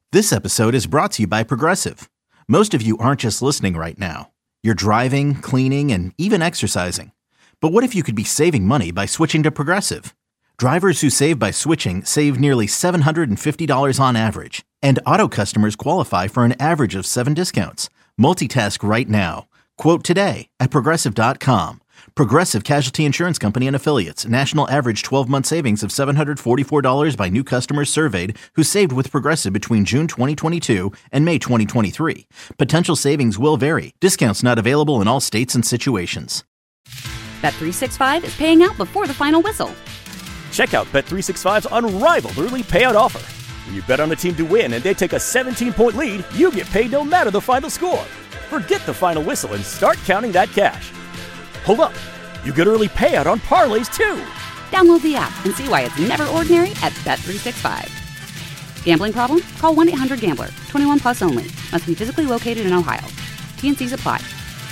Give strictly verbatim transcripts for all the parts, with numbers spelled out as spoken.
This episode is brought to you by Progressive. Most of you aren't just listening right now. You're driving, cleaning, and even exercising. But what if you could be saving money by switching to Progressive? Drivers who save by switching save nearly seven hundred fifty dollars on average. And auto customers qualify for an average of seven discounts. Multitask right now. Quote today at Progressive dot com. Progressive Casualty Insurance Company and Affiliates. National average twelve-month savings of seven hundred forty-four dollars by new customers surveyed who saved with Progressive between June twenty twenty-two and May twenty twenty-three. Potential savings will vary. Discounts not available in all states and situations. Bet three sixty-five is paying out before the final whistle. Check out Bet three sixty-five's unrivaled early payout offer. When you bet on a team to win and they take a seventeen-point lead, you get paid no matter the final score. Forget the final whistle and start counting that cash. Hold up. You get early payout on parlays, too. Download the app and see why it's never ordinary at Bet three sixty-five. Gambling problem? Call one eight hundred gambler. twenty-one plus only. Must be physically located in Ohio. T and C's apply.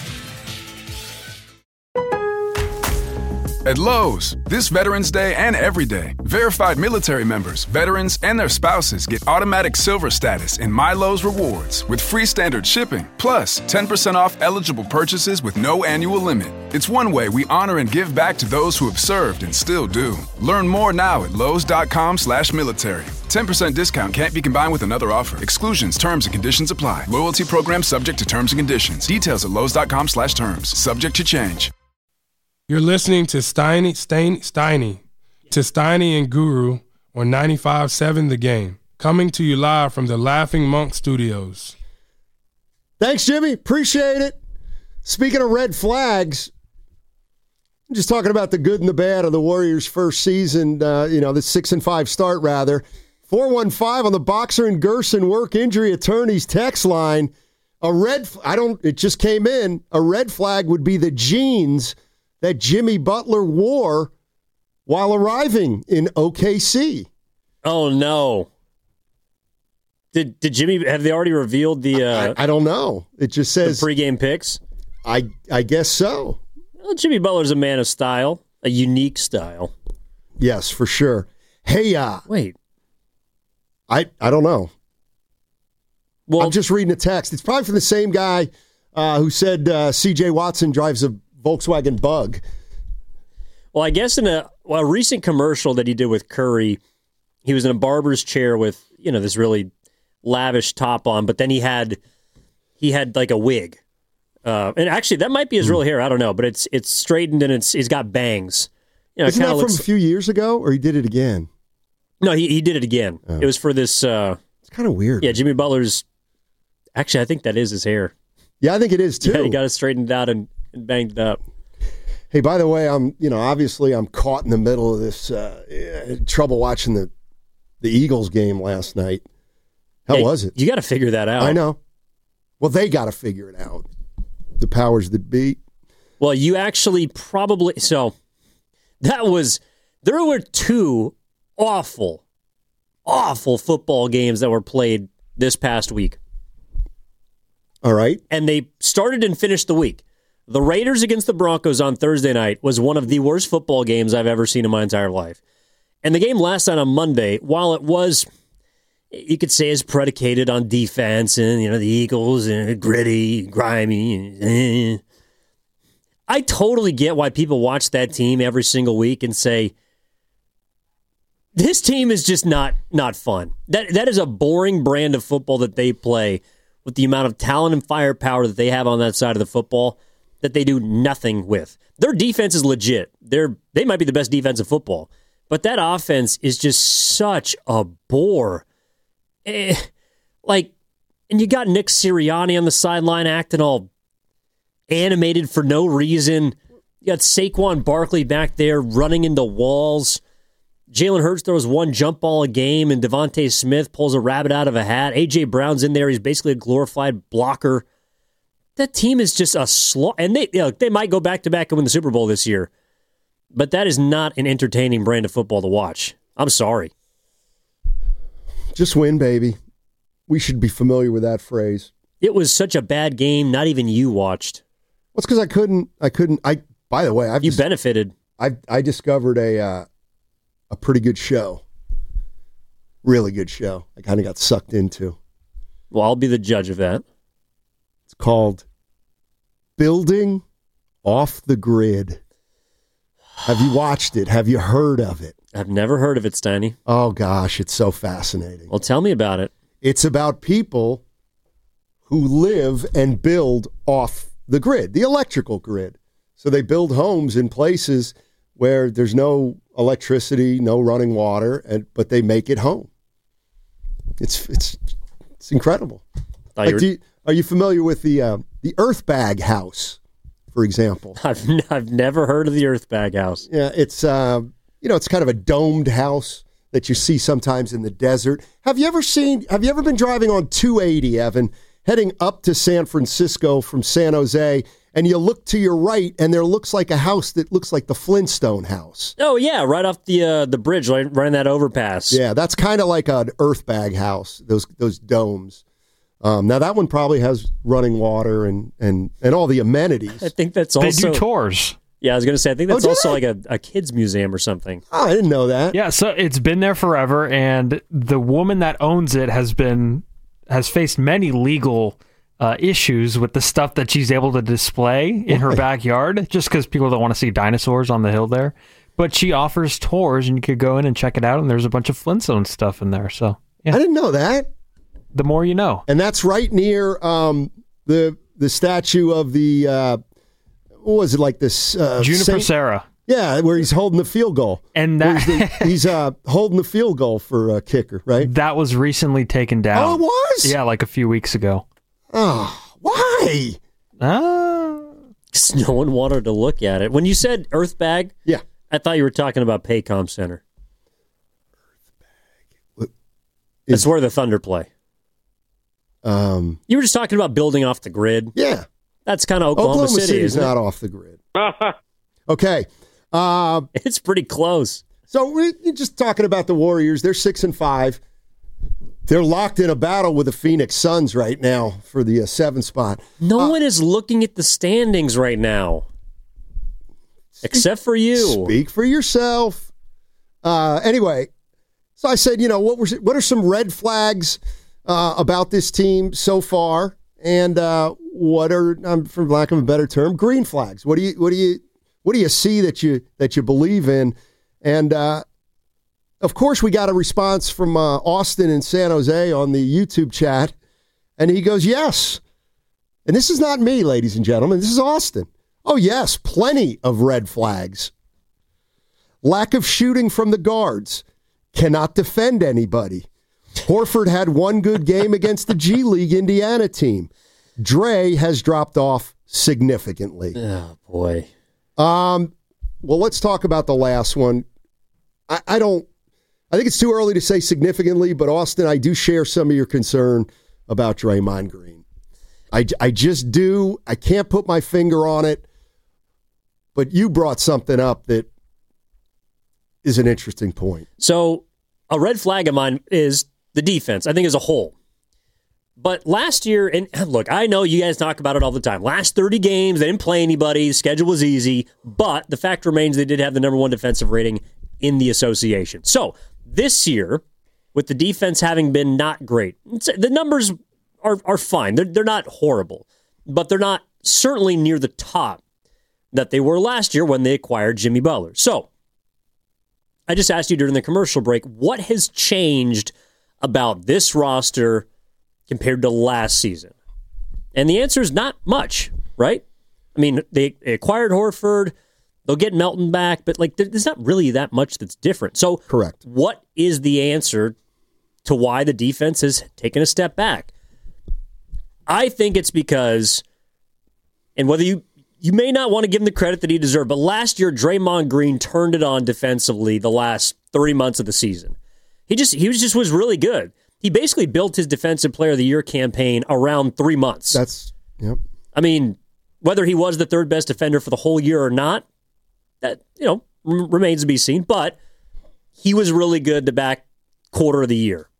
At Lowe's, this Veterans Day and every day, verified military members, veterans, and their spouses get automatic silver status in My Lowe's Rewards with free standard shipping, plus ten percent off eligible purchases with no annual limit. It's one way we honor and give back to those who have served and still do. Learn more now at Lowe's.com slash military. ten percent discount can't be combined with another offer. Exclusions, terms, and conditions apply. Loyalty program subject to terms and conditions. Details at Lowe's.com slash terms. Subject to change. You're listening to Steiny, Steiny, Steiny, to Steiny and Guru on ninety-five point seven The Game, coming to you live from the Laughing Monk Studios. Thanks, Jimmy. Appreciate it. Speaking of red flags, I'm just talking about the good and the bad of the Warriors' first season, uh, you know, the six and five start, rather. four one five on the Boxer and Gerson Work Injury Attorneys text line. A red, I don't, it just came in. A red flag would be the jeans that Jimmy Butler wore while arriving in O K C. Oh, no. Did did Jimmy, have they already revealed the... Uh, I, I don't know. It just says... The pregame picks? I, I guess so. Well, Jimmy Butler's a man of style, a unique style. Yes, for sure. Hey, uh... Wait. I, I don't know. Well, I'm just reading a text. It's probably from the same guy uh, who said uh, C J Watson drives a Volkswagen Bug. Well, I guess in a, well, a recent commercial that he did with Curry, he was in a barber's chair with, you know, this really lavish top on, but then he had he had like a wig. Uh, and actually, that might be his real hair. I don't know, but it's it's straightened and it's he's got bangs. You know, Isn't that looks, from a few years ago, or he did it again? No, he he did it again. Oh. It was for this. Uh, it's kind of weird. Yeah, Jimmy Butler's. Actually, I think that is his hair. Yeah, I think it is too. Yeah, he got it straightened out and, and banged it up. Hey, by the way, I'm you know obviously I'm caught in the middle of this uh, trouble watching the the Eagles game last night. How yeah, was it? You got to figure that out. I know. Well, they got to figure it out. The powers that be. Well, you actually probably so that was there were two awful, awful football games that were played this past week. All right. And they started and finished the week. The Raiders against the Broncos on Thursday night was one of the worst football games I've ever seen in my entire life. And the game last night on Monday, while it was, you could say, is predicated on defense and, you know, the Eagles and gritty, grimy. Eh. I totally get why people watch that team every single week and say, this team is just not not fun. That That is a boring brand of football that they play with the amount of talent and firepower that they have on that side of the football that they do nothing with. Their defense is legit. They're They might be the best defense in football, but that offense is just such a bore. Eh, like, and you got Nick Sirianni on the sideline acting all animated for no reason. You got Saquon Barkley back there running into walls. Jalen Hurts throws one jump ball a game, and Devontae Smith pulls a rabbit out of a hat. A J. Brown's in there. He's basically a glorified blocker. That team is just a slog. And they, you know, they might go back-to-back and win the Super Bowl this year. But that is not an entertaining brand of football to watch. I'm sorry. Just win, baby. We should be familiar with that phrase. It was such a bad game, not even you watched. Well, it's because I couldn't, I couldn't, I, by the way, I've You dis- benefited. I I discovered a, uh, a pretty good show. Really good show. I kind of got sucked into. Well, I'll be the judge of that. It's called Building Off the Grid. Have you watched it? Have you heard of it? I've never heard of it, Steiny. Oh, gosh, it's so fascinating. Well, tell me about it. It's about people who live and build off the grid, the electrical grid. So they build homes in places where there's no electricity, no running water, and but they make it home. It's it's it's incredible. Like, do you, are you familiar with the uh, the Earth Bag House, for example? I've n- I've never heard of the Earth Bag House. Yeah, it's uh, you know it's kind of a domed house that you see sometimes in the desert. Have you ever seen? Have you ever been driving on two eighty, Evan, heading up to San Francisco from San Jose? And you look to your right, and there looks like a house that looks like the Flintstone house. Oh, yeah, right off the uh, the bridge, right, right in that overpass. Yeah, that's kind of like an Earth Bag house, those those domes. Um, now, that one probably has running water and, and, and all the amenities. I think that's also... They do tours. Yeah, I was going to say, I think that's oh, also they? like a, a kid's museum or something. Oh, I didn't know that. Yeah, so it's been there forever, and the woman that owns it has been has faced many legal... Uh, issues with the stuff that she's able to display in her backyard, just because people don't want to see dinosaurs on the hill there. But she offers tours, and you could go in and check it out, and there's a bunch of Flintstone stuff in there. So yeah. I didn't know that. The more you know. And that's right near um, the the statue of the, uh, what was it, like this? Uh, Juniper Saint- Serra. Yeah, where he's holding the field goal. And that the, he's uh, holding the field goal for a kicker, right? That was recently taken down. Oh, it was? Yeah, like a few weeks ago. Oh, why? Ah. Because no one wanted to look at it. When you said Earth Bag, yeah, I thought you were talking about Paycom Center. Earth Bag. That's where the Thunder play. Um, you were just talking about building off the grid. Yeah. That's kind of Oklahoma, Oklahoma City, City's isn't not it? off the grid. Okay. Uh, it's pretty close. So we're just talking about the Warriors. They're six and five. They're locked in a battle with the Phoenix Suns right now for the uh, seventh spot. No uh, one is looking at the standings right now, except for you. Speak for yourself. Uh, anyway, so I said, you know, what was what are some red flags uh, about this team so far, and uh, what are, um, for lack of a better term, green flags? What do you what do you what do you see that you that you believe in? And uh, of course, we got a response from uh, Austin in San Jose on the YouTube chat, and he goes, yes. And this is not me, ladies and gentlemen. This is Austin. Oh, yes, plenty of red flags. Lack of shooting from the guards. Cannot defend anybody. Horford had one good game against the G League Indiana team. Dre has dropped off significantly. Oh, boy. Um, well, let's talk about the last one. I, I don't, I think it's too early to say significantly, but Austin, I do share some of your concern about Draymond Green. I, I just do. I can't put my finger on it, but you brought something up that is an interesting point. So a red flag of mine is the defense, I think, as a whole. But last year, and look, I know you guys talk about it all the time. Last thirty games, they didn't play anybody. Schedule was easy. But the fact remains they did have the number one defensive rating in the association. So this year, with the defense having been not great, the numbers are, are fine. They're, they're not horrible. But they're not certainly near the top that they were last year when they acquired Jimmy Butler. So I just asked you during the commercial break, what has changed about this roster compared to last season? And the answer is not much, right? I mean, they acquired Horford. They'll get Melton back, but like, there's not really that much that's different. So, correct. What is the answer to why the defense has taken a step back? I think it's because, and whether you you may not want to give him the credit that he deserved, but last year Draymond Green turned it on defensively the last three months of the season. He just he was just was really good. He basically built his Defensive Player of the Year campaign around three months. That's, yep. I mean, whether he was the third best defender for the whole year or not, that, you know, r- remains to be seen. But he was really good the back quarter of the year.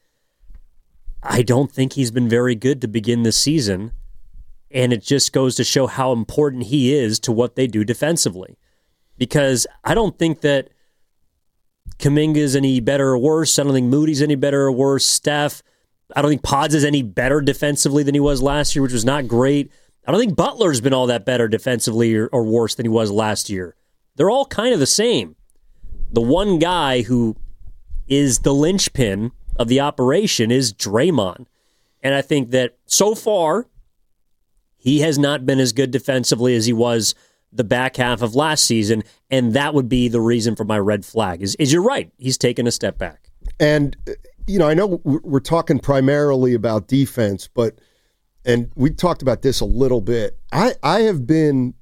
I don't think he's been very good to begin this season, and it just goes to show how important he is to what they do defensively. Because I don't think that Kuminga's any better or worse. I don't think Moody's any better or worse. Steph, I don't think Pods is any better defensively than he was last year, which was not great. I don't think Butler's been all that better defensively or, or worse than he was last year. They're all kind of the same. The one guy who is the linchpin of the operation is Draymond. And I think that so far, he has not been as good defensively as he was the back half of last season, and that would be the reason for my red flag. Is, is you're right. He's taken a step back. And, you know, I know we're talking primarily about defense, but, and we talked about this a little bit, I, I have been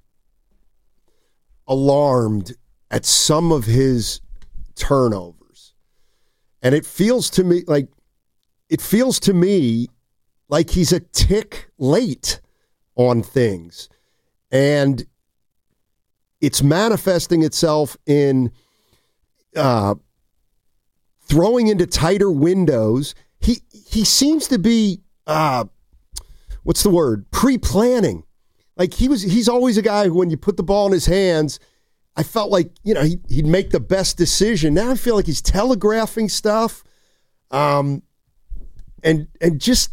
alarmed at some of his turnovers. And it feels to me like, it feels to me like he's a tick late on things. And it's manifesting itself in uh, throwing into tighter windows. He he seems to be, uh, what's the word, pre-planning. Like he was, he's always a guy who, when you put the ball in his hands, I felt like, you know, he, he'd make the best decision. Now I feel like he's telegraphing stuff, um, and and just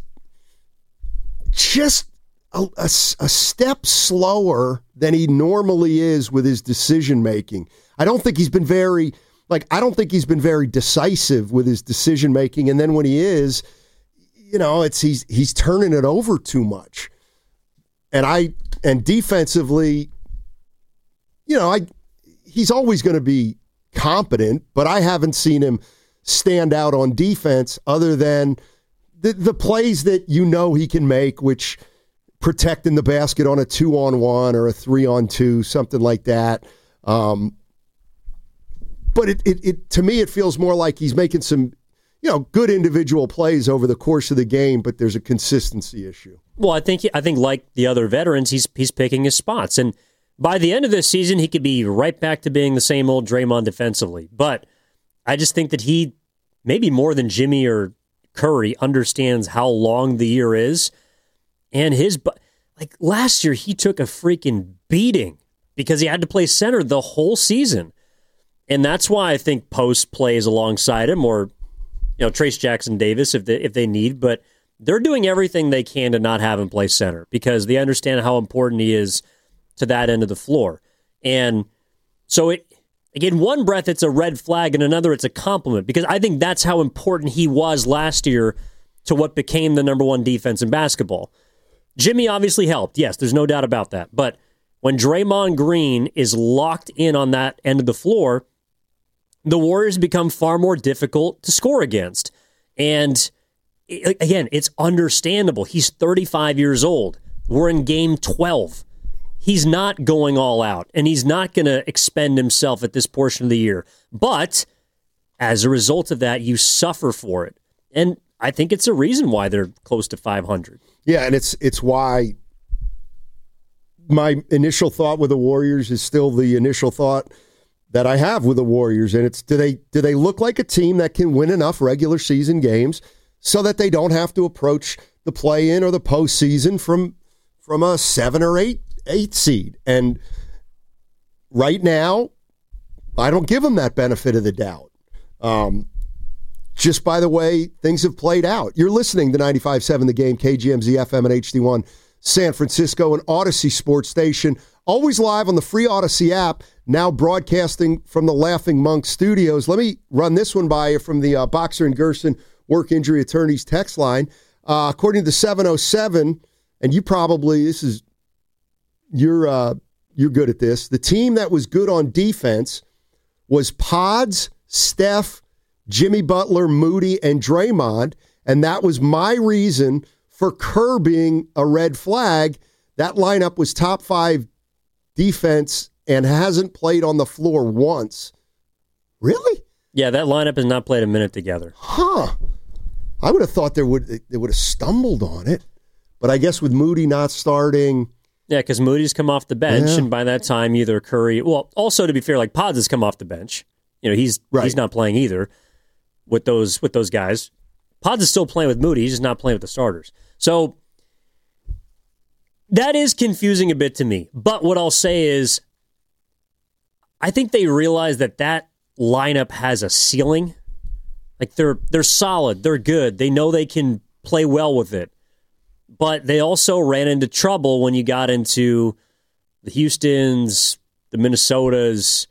just a, a, a step slower than he normally is with his decision making. I don't think he's been very like I don't think he's been very decisive with his decision making. And then when he is, you know, it's he's he's turning it over too much. And I and defensively, you know, I he's always going to be competent, but I haven't seen him stand out on defense other than the the plays that you know he can make, which protecting the basket on a two-on-one or a three-on-two, something like that. Um, but it, it, it to me, it feels more like he's making some, you know, good individual plays over the course of the game, but there's a consistency issue. Well, I think I think like the other veterans, he's he's picking his spots, and by the end of this season, he could be right back to being the same old Draymond defensively. But I just think that he, maybe more than Jimmy or Curry, understands how long the year is. And his, like last year, he took a freaking beating because he had to play center the whole season. And that's why I think Post plays alongside him, or, you know, Trace Jackson Davis if they, if they need. But they're doing everything they can to not have him play center because they understand how important he is to that end of the floor. And so it, again, one breath it's a red flag, and another it's a compliment, because I think that's how important he was last year to what became the number one defense in basketball. Jimmy obviously helped. Yes, there's no doubt about that. But when Draymond Green is locked in on that end of the floor, the Warriors become far more difficult to score against. And again, it's understandable. He's thirty-five years old. We're in game twelve. He's not going all out, and he's not going to expend himself at this portion of the year. But as a result of that, you suffer for it. And I think it's a reason why they're close to five hundred. Yeah, and it's it's why my initial thought with the Warriors is still the initial thought that I have with the Warriors, and it's do they do they look like a team that can win enough regular season games so that they don't have to approach the play-in or the postseason from from a seven or eight eight seed? And right now, I don't give them that benefit of the doubt. Um, just by the way things have played out. You're listening to ninety-five point seven The Game, K G M Z F M and H D one, San Francisco, and Odyssey Sports Station. Always live on the free Odyssey app, now broadcasting from the Laughing Monk Studios. Let me run this one by you from the uh, Boxer and Gerson Work Injury Attorneys text line. Uh, according to seven oh seven, and you probably, this is, you're uh, you're good at this, the team that was good on defense was Pods, Steph, Jimmy Butler, Moody, and Draymond, and that was my reason for Kerr being a red flag. That lineup was top five defense and hasn't played on the floor once. Really? Yeah, that lineup has not played a minute together. Huh. I would have thought they would they would have stumbled on it, but I guess with Moody not starting. Yeah, because Moody's come off the bench, Yeah. and by that time, either Curry, well, also to be fair, like Pods has come off the bench. You know, he's Right. he's not playing either with those with those guys. Pods is still playing with Moody. He's just not playing with the starters. So that is confusing a bit to me. But what I'll say is, I think they realize that that lineup has a ceiling. Like they're they're solid, they're good. They know they can play well with it. But they also ran into trouble when you got into the Houstons, the Minnesotas,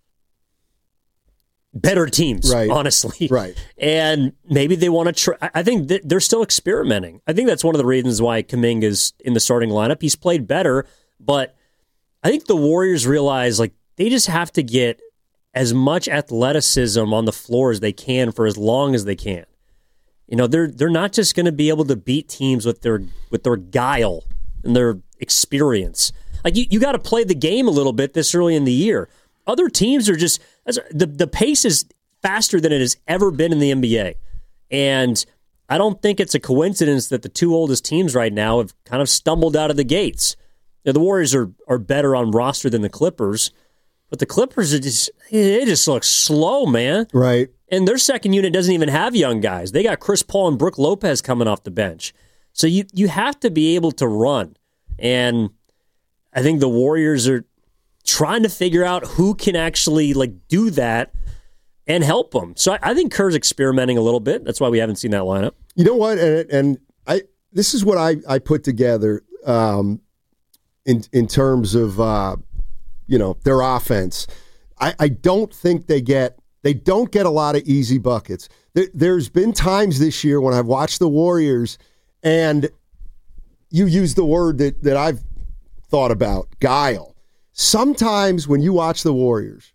better teams, right. honestly. Right. And maybe they want to try. I think that they're still experimenting. I think that's one of the reasons why Kuminga's in the starting lineup. He's played better, but I think the Warriors realize like they just have to get as much athleticism on the floor as they can for as long as they can. You know, they're they're not just going to be able to beat teams with their with their guile and their experience. Like you, you got to play the game a little bit this early in the year. Other teams are just the the pace is faster than it has ever been in the N B A, and I don't think it's a coincidence that the two oldest teams right now have kind of stumbled out of the gates. You know, the Warriors are are better on roster than the Clippers, but the Clippers are just they just look slow, man. Right. And their second unit doesn't even have young guys. They got Chris Paul and Brook Lopez coming off the bench. So you you have to be able to run. And I think the Warriors are trying to figure out who can actually like do that and help them. So I, I think Kerr's experimenting a little bit. That's why we haven't seen that lineup. You know what? And and I this is what I, I put together um, in in terms of uh, you know their offense. I, I don't think they get They don't get a lot of easy buckets. There, there's been times this year when I've watched the Warriors, and you use the word that, that I've thought about, guile. Sometimes when you watch the Warriors,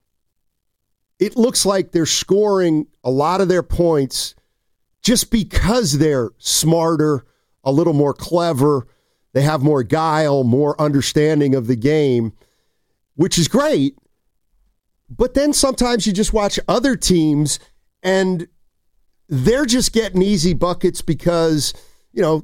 it looks like they're scoring a lot of their points just because they're smarter, a little more clever. They have more guile, more understanding of the game, which is great. But then sometimes you just watch other teams and they're just getting easy buckets because, you know,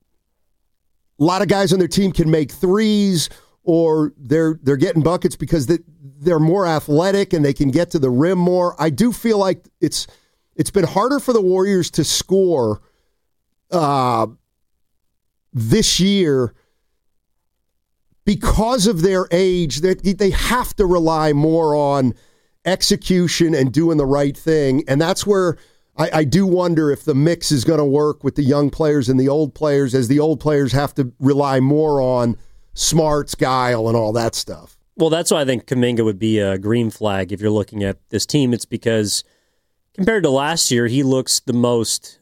a lot of guys on their team can make threes, or they're they're getting buckets because they, they're more athletic and they can get to the rim more. I do feel like it's it's been harder for the Warriors to score uh, this year because of their age. They, they have to rely more on execution and doing the right thing. And that's where I, I do wonder if the mix is going to work with the young players and the old players, as the old players have to rely more on smarts, guile, and all that stuff. Well, that's why I think Kuminga would be a green flag if you're looking at this team. It's because compared to last year, he looks the most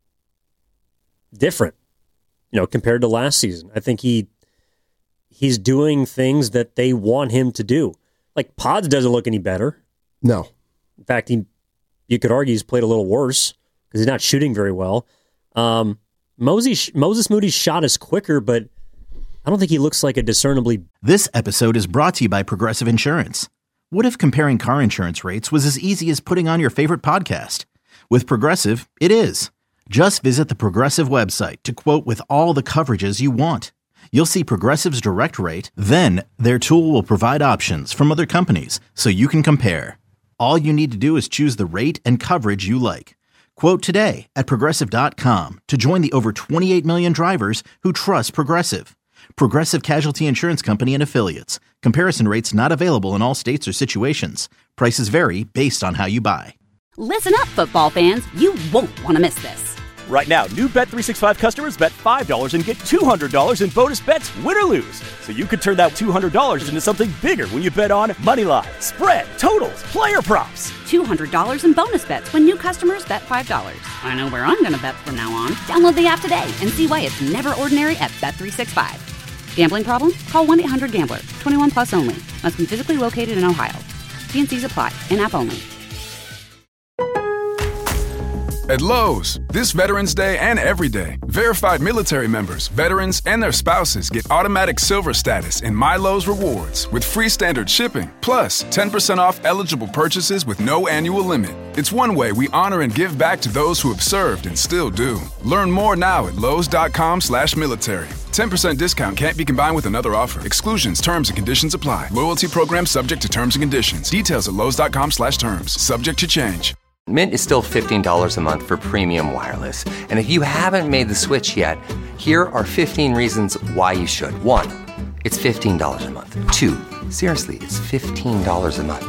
different, you know, compared to last season. I think he he's doing things that they want him to do. Like, Pods doesn't look any better. No. In fact, he you could argue he's played a little worse because he's not shooting very well. Um, Moses, Moses Moody's shot is quicker, but I don't think he looks like a discernibly... This episode is brought to you by Progressive Insurance. What if comparing car insurance rates was as easy as putting on your favorite podcast? With Progressive, it is. Just visit the Progressive website to quote with all the coverages you want. You'll see Progressive's direct rate, then their tool will provide options from other companies so you can compare. All you need to do is choose the rate and coverage you like. Quote today at Progressive dot com to join the over twenty-eight million drivers who trust Progressive. Progressive Casualty Insurance Company and Affiliates. Comparison rates not available in all states or situations. Prices vary based on how you buy. Listen up, football fans. You won't want to miss this. Right now, new Bet three sixty-five customers bet five dollars and get two hundred dollars in bonus bets, win or lose. So you could turn that two hundred dollars into something bigger when you bet on Moneyline, spread, totals, player props. two hundred dollars in bonus bets when new customers bet five dollars. I know where I'm going to bet from now on. Download the app today and see why it's never ordinary at Bet three sixty-five. Gambling problem? Call one eight hundred gambler. twenty-one plus only. Must be physically located in Ohio. T and C's apply. In-app only. At Lowe's, this Veterans Day and every day, verified military members, veterans, and their spouses get automatic silver status in My Lowe's Rewards with free standard shipping, plus ten percent off eligible purchases with no annual limit. It's one way we honor and give back to those who have served and still do. Learn more now at Lowe's.com slash military. ten percent discount can't be combined with another offer. Exclusions, terms, and conditions apply. Loyalty program subject to terms and conditions. Details at Lowe's.com slash terms. Subject to change. Mint is still fifteen dollars a month for premium wireless. And if you haven't made the switch yet, here are fifteen reasons why you should. One, it's fifteen dollars a month. Two, seriously, it's fifteen dollars a month.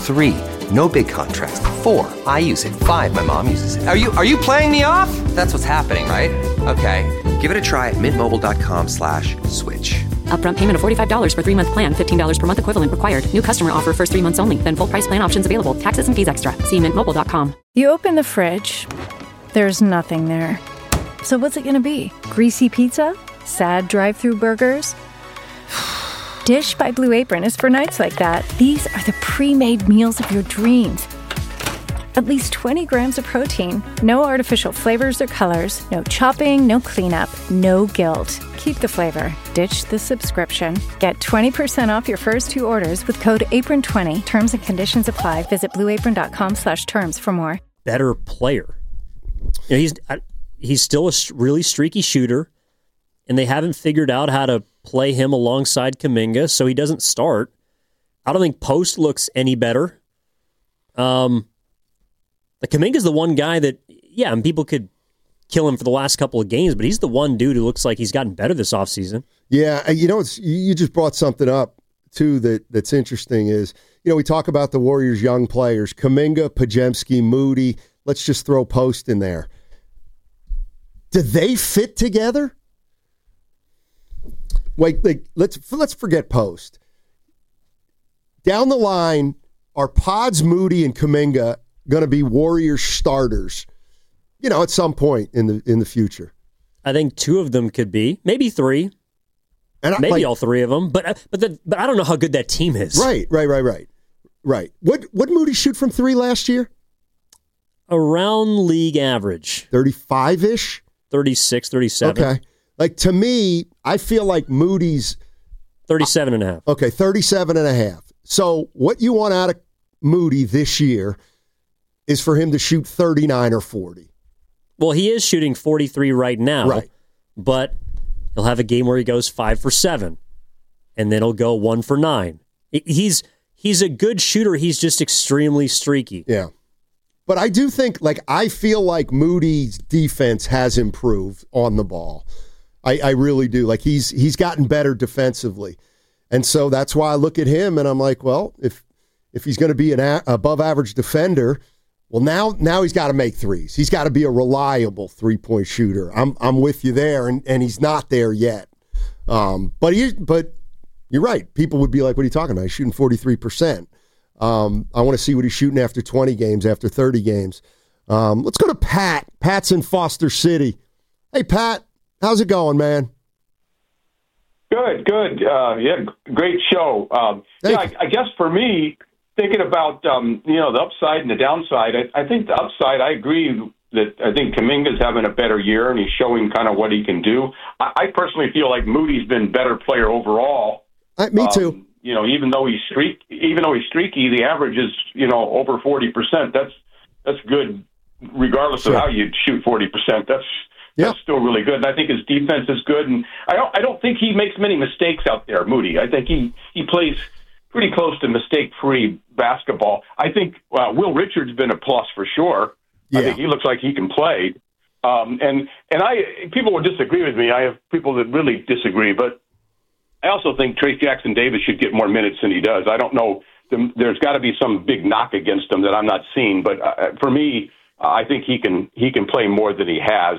Three, no big contracts. Four, I use it. Five, my mom uses it. Are you are you playing me off? That's what's happening, right? Okay, give it a try at mintmobile.com slash switch. Upfront payment of forty-five dollars for three-month plan, fifteen dollars per month equivalent required. New customer offer first three months only. Then full price plan options available. Taxes and fees extra. See mint mobile dot com. You open the fridge. There's nothing there. So what's it going to be? Greasy pizza? Sad drive-through burgers? Dish by Blue Apron is for nights like that. These are the pre-made meals of your dreams. At least twenty grams of protein, no artificial flavors or colors, no chopping, no cleanup, no guilt. Keep the flavor. Ditch the subscription. Get twenty percent off your first two orders with code apron twenty. Terms and conditions apply. Visit blueapron.com slash terms for more. Better player. You know, he's he's still a really streaky shooter, and they haven't figured out how to play him alongside Kuminga, so he doesn't start. I don't think Post looks any better. Um, the Kuminga's the one guy that, yeah, and people could kill him for the last couple of games, but he's the one dude who looks like he's gotten better this offseason. Yeah, you know, it's, you just brought something up, too, that, that's interesting is, you know, we talk about the Warriors' young players, Kuminga, Podziemski, Moody. Let's just throw Post in there. Do they fit together? Wait, like, let's let's forget Post. Down the line, are Pods, Moody, and Kuminga going to be Warriors starters? You know, at some point in the in the future. I think two of them could be, maybe three, and I, maybe like, all three of them. But but the, but I don't know how good that team is. Right, right, right, right, right. What what Moody shoot from three last year? Around league average, thirty-five ish, thirty-six, thirty-seven. Okay. Like, to me, I feel like Moody's... thirty-seven and a half. Okay, thirty-seven and a half. So what you want out of Moody this year is for him to shoot thirty-nine or forty. Well, he is shooting forty-three right now. Right. But he'll have a game where he goes five for seven, and then he'll go one for nine. He's he's a good shooter. He's just extremely streaky. Yeah. But I do think, like, I feel like Moody's defense has improved on the ball. I, I really do. Like, he's he's gotten better defensively. And so that's why I look at him and I'm like, well, if if he's going to be an a, above average defender, well, now now he's got to make threes. He's got to be a reliable three-point shooter. I'm I'm with you there, and, and he's not there yet. Um, but he but you're right. People would be like, what are you talking about? He's shooting forty-three percent. Um, I want to see what he's shooting after twenty games, after thirty games. Um, let's go to Pat. Pat's in Foster City. Hey, Pat. How's it going, man? Good, good. Uh, yeah, great show. Um, yeah, I, I guess for me, thinking about um, you know the upside and the downside, I, I think the upside, I agree that I think Kuminga's having a better year and he's showing kind of what he can do. I, I personally feel like Moody's been better player overall. Uh, me too. Um, you know, even though he's streak, even though he's streaky, the average is you know over forty percent. That's that's good, regardless sure. of how you shoot forty percent. That's That's yep. still really good, and I think his defense is good. And I don't, I don't think he makes many mistakes out there, Moody. I think he, he plays pretty close to mistake-free basketball. I think uh, Will Richard's been a plus for sure. Yeah. I think he looks like he can play. Um, and and I people will disagree with me. I have people that really disagree, but I also think Trayce Jackson-Davis should get more minutes than he does. I don't know. There's got to be some big knock against him that I'm not seeing, but uh, for me, uh, I think he can he can play more than he has.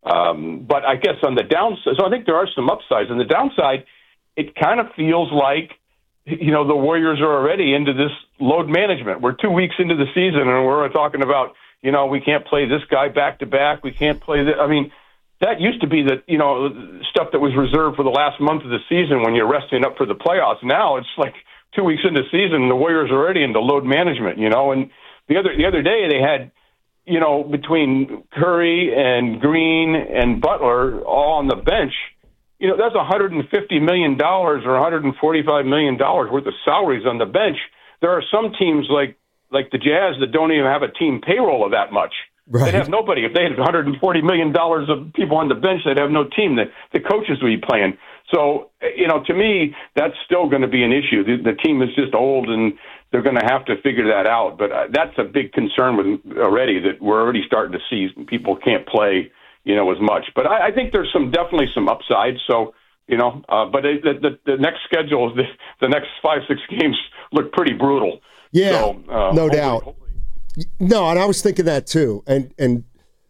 Um, but I guess on the downside, so I think there are some upsides. On the downside, it kind of feels like, you know, the Warriors are already into this load management. We're two weeks into the season, and we're talking about, you know, we can't play this guy back to back. We can't play this. I mean, that used to be the, you know, stuff that was reserved for the last month of the season when you're resting up for the playoffs. Now it's like two weeks into the season, and the Warriors are already into load management, you know. And the other the other day they had, you know, between Curry and Green and Butler all on the bench, you know, that's one hundred fifty million dollars or one hundred forty-five million dollars worth of salaries on the bench. There are some teams like like the Jazz that don't even have a team payroll of that much. Right. They'd have nobody. If they had one hundred forty million dollars of people on the bench, they'd have no team. The, the coaches would be playing. So, you know, to me, that's still going to be an issue. The, the team is just old, and they're going to have to figure that out. But uh, that's a big concern with already, that we're already starting to see people can't play, you know, as much. But I, I think there's some definitely some upside. So, you know, uh, but it, the, the, the next schedule, the, the next five, six games look pretty brutal. Yeah, so, uh, no hopefully, doubt. Hopefully. No, and I was thinking that too. And and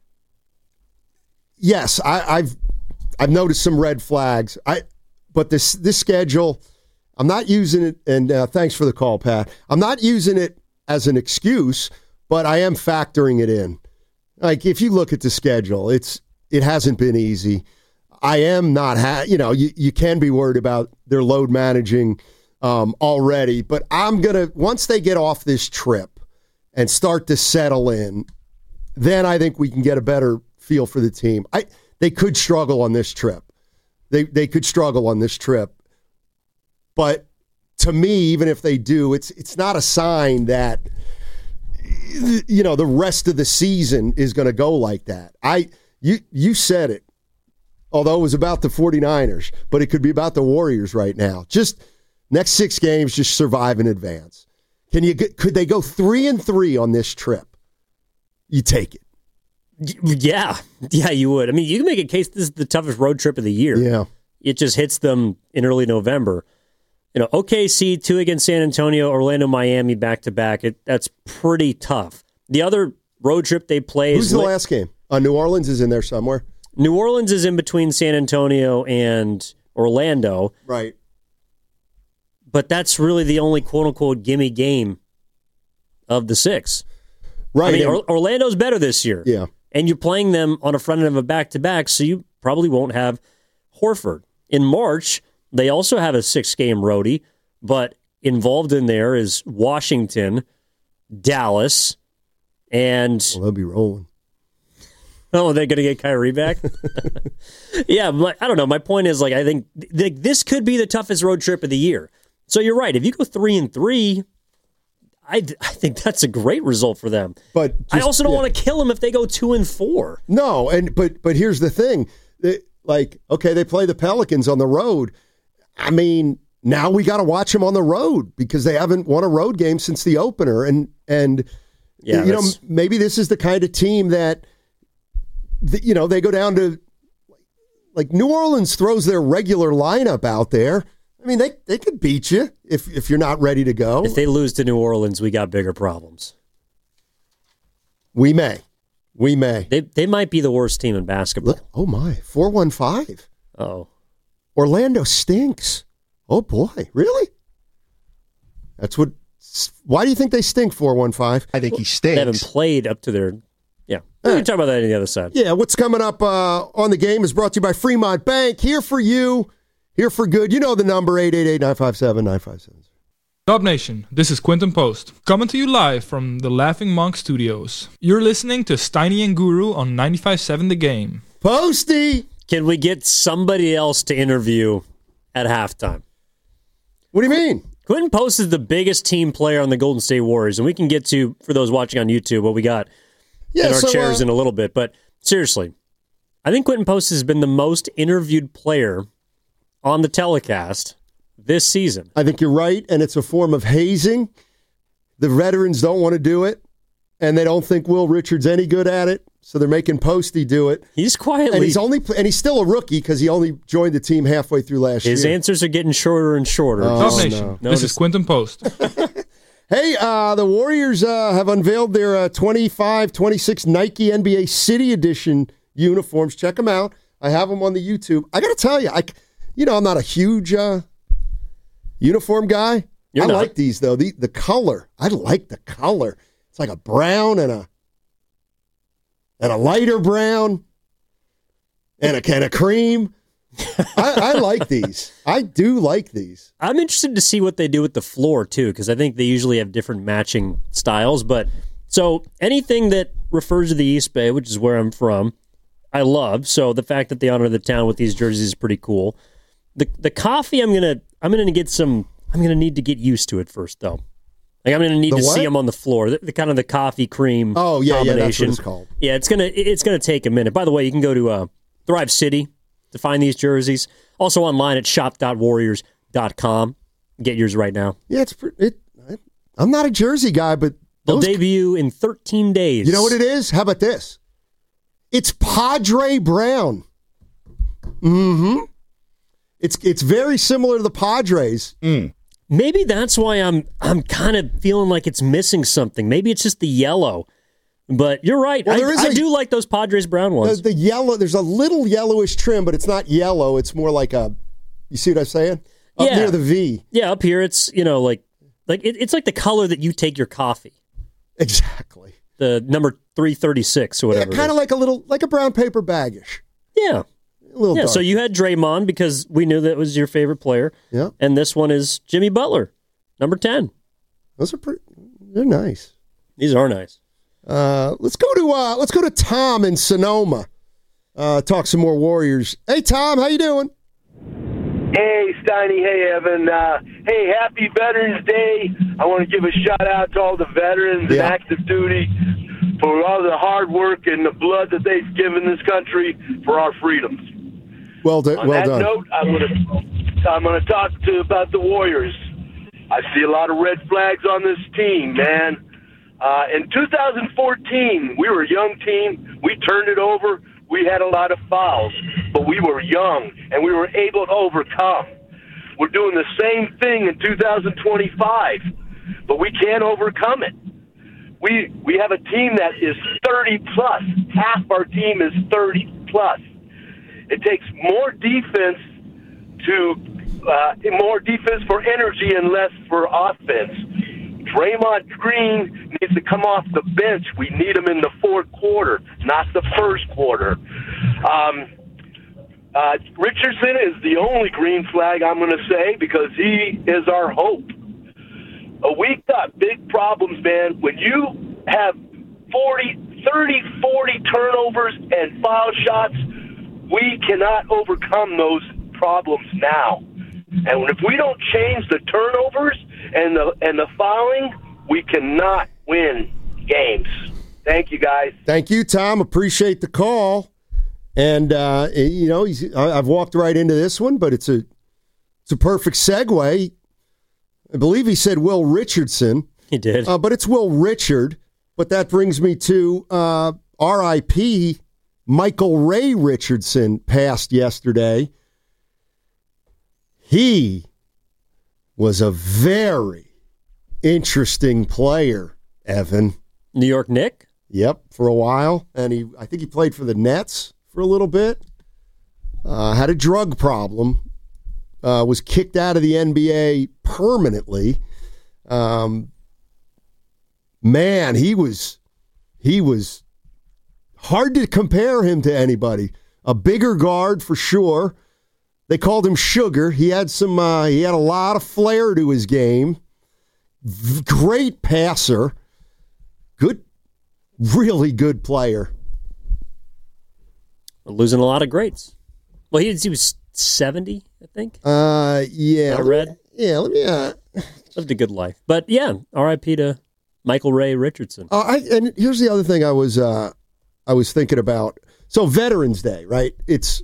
yes, I, I've I've noticed some red flags. I but this this schedule, I'm not using it. And uh, thanks for the call, Pat. I'm not using it as an excuse, but I am factoring it in. Like if you look at the schedule, it's it hasn't been easy. I am not, ha- you know, you, you can be worried about their load managing um, already, but I'm going to, once they get off this trip and start to settle in, then I think we can get a better feel for the team. I They could struggle on this trip. They They could struggle on this trip. But to me, even if they do, it's it's not a sign that, you know, the rest of the season is going to go like that. I you You said it. Although it was about the 49ers, but it could be about the Warriors right now. Just next six games, just survive in advance. Can you get, could they go three and three on this trip? You take it. Yeah. Yeah, you would. I mean, you can make a case this is the toughest road trip of the year. Yeah. It just hits them in early November. You know, O K C, two against San Antonio, Orlando, Miami, back-to-back. It, that's pretty tough. The other road trip they play Who's is... the li- last game? Uh, New Orleans is in there somewhere. New Orleans is in between San Antonio and Orlando. Right. But that's really the only quote-unquote gimme game of the six. Right. I mean, and, or- Orlando's better this year. Yeah. And you're playing them on a front end of a back-to-back, so you probably won't have Horford. In March, they also have a six-game roadie, but involved in there is Washington, Dallas, and... Well, they'll be rolling. Oh, they're going to get Kyrie back? Yeah, but I don't know. My point is, like, I think th- this could be the toughest road trip of the year. So you're right. If you go three and three, I, I think that's a great result for them. But I just- also don't yeah. want to kill them if they go two and four. No, and but but here's the thing. It, like, okay, they play the Pelicans on the road. I mean, now we got to watch them on the road because they haven't won a road game since the opener. And, and Yeah, you know, that's- maybe this is the kind of team that, the, you know, they go down to, like, New Orleans throws their regular lineup out there. I mean, they, they could beat you if, if you're not ready to go. If they lose to New Orleans, we got bigger problems. We may. We may. They they might be the worst team in basketball. Look, oh, my. four one five. Oh. Orlando stinks. Oh, boy. Really? That's what. Why do you think they stink, four one five? I think he stinks. They haven't played up to their... Yeah. We can talk about that on the other side. Yeah, what's coming up uh, on the game is brought to you by Fremont Bank. Here for you, here for good. You know the number, eight eight eight, nine five seven, nine five seven. Dub Nation, this is Quentin Post, coming to you live from the Laughing Monk Studios. You're listening to Steiny and Guru on ninety-five point seven The Game. Posty! Can we get somebody else to interview at halftime? What do you mean? Quentin Post is the biggest team player on the Golden State Warriors, and we can get to, for those watching on YouTube, what we got yeah, in our so, chairs uh, in a little bit. But seriously, I think Quentin Post has been the most interviewed player on the telecast this season. I think you're right, and it's a form of hazing. The veterans don't want to do it, and they don't think Will Richard's any good at it, so they're making Posty do it. He's quietly... And he's only and he's still a rookie because he only joined the team halfway through last His year. answers are getting shorter and shorter. Oh, Dub no. Nation, No, this this- is Quentin Post. Hey, uh, the Warriors uh, have unveiled their uh, twenty-five twenty-six Nike N B A City Edition uniforms. Check them out. I have them on the YouTube. I got to tell you, I, you know, I'm not a huge uh, uniform guy. You're I not. like these, though. The, the color. I like the color. It's like a brown and a and a lighter brown and a can of cream. I, I like these. I do like these. I'm interested to see what they do with the floor, too, because I think they usually have different matching styles. But so anything that refers to the East Bay, which is where I'm from, I love. So the fact that they honor the town with these jerseys is pretty cool. The the coffee, I'm gonna I'm gonna get some. I'm gonna need to get used to it first, though. Like I'm gonna need The to what? see them on the floor. The, the kind of the coffee cream. Oh, yeah, yeah, that's what combination. it's called. Yeah, it's gonna it's gonna take a minute. By the way, you can go to uh, Thrive City to find these jerseys. Also online at shop dot warriors dot com. Get yours right now. Yeah, it's pre- it. I, I'm not a jersey guy, but They'll those, debut in thirteen days. you know what it is? How about this? It's Padre Brown. Mm-hmm. It's it's very similar to the Padres. Mm. Maybe that's why I'm I'm kind of feeling like it's missing something. Maybe it's just the yellow. But you're right. Well, I, there is I a- do like those Padres brown ones. The, the yellow, there's a little yellowish trim, but it's not yellow. It's more like a, you see what I'm saying? Up Yeah. near the V. Yeah, up here it's, you know, like like it, it's like the color that you take your coffee. Exactly. The number three thirty-six or Yeah, whatever. kind of like a little, like a brown paper baggish. Yeah. A little yeah, dark. so you had Draymond because we knew that was your favorite player. Yeah. And this one is Jimmy Butler, number ten. Those are pretty, they're nice. These are nice. Uh, let's go to uh, let's go to Tom in Sonoma. Uh, talk some more Warriors. Hey Tom, how you doing? Hey Steiny, hey Evan. Uh, hey, happy Veterans Day. I want to give a shout out to all the veterans Yeah. in active duty for all the hard work and the blood that they've given this country for our freedoms. Well done. On Well that done. note, I'm going to I'm going to talk to about the Warriors. I see a lot of red flags on this team, man. Uh, in two thousand fourteen, we were a young team. We turned it over. We had a lot of fouls, but we were young, and we were able to overcome. We're doing the same thing in two thousand twenty-five, but we can't overcome it. We we have a team that is thirty plus. Half our team is thirty plus. It takes more defense to uh, more defense for energy and less for offense. Draymond Green needs to come off the bench. We need him in the fourth quarter, not the first quarter. Um, uh, Richardson is the only green flag I'm going to say because he is our hope. Uh, we got big problems, man. When you have forty, thirty, forty turnovers and foul shots, we cannot overcome those problems now. And if we don't change the turnovers and the and the fouling, we cannot win games. Thank you, guys. Thank you, Tom. Appreciate the call. And uh, you know, he's, I- I've walked right into this one, but it's a it's a perfect segue. I believe he said Will Richardson. He did, uh, but it's Will Richard. But that brings me to uh, R I P Michael Ray Richardson passed yesterday. He was a very interesting player, Evan. New York Knick? Yep, for a while. And he, I think he played for the Nets for a little bit. Uh, had a drug problem. Uh, was kicked out of the N B A permanently. Um, man, he was he was hard to compare him to anybody. A bigger guard for sure. They called him Sugar. He had some. Uh, he had a lot of flair to his game. V- great passer. Good, really good player. We're losing a lot of greats. Well, he, he was seventy, I think. Uh, yeah. I read. Yeah, let me. Uh, lived a good life, but yeah, R I P to Michael Ray Richardson. Uh, I, and here's the other thing I was uh, I was thinking about. So Veterans Day, right? It's